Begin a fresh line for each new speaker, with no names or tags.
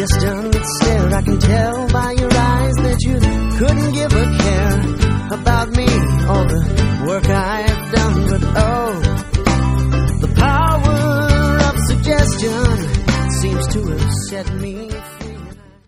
distant stare. I can tell by your eyes that you couldn't give a care about me or the work I've done. But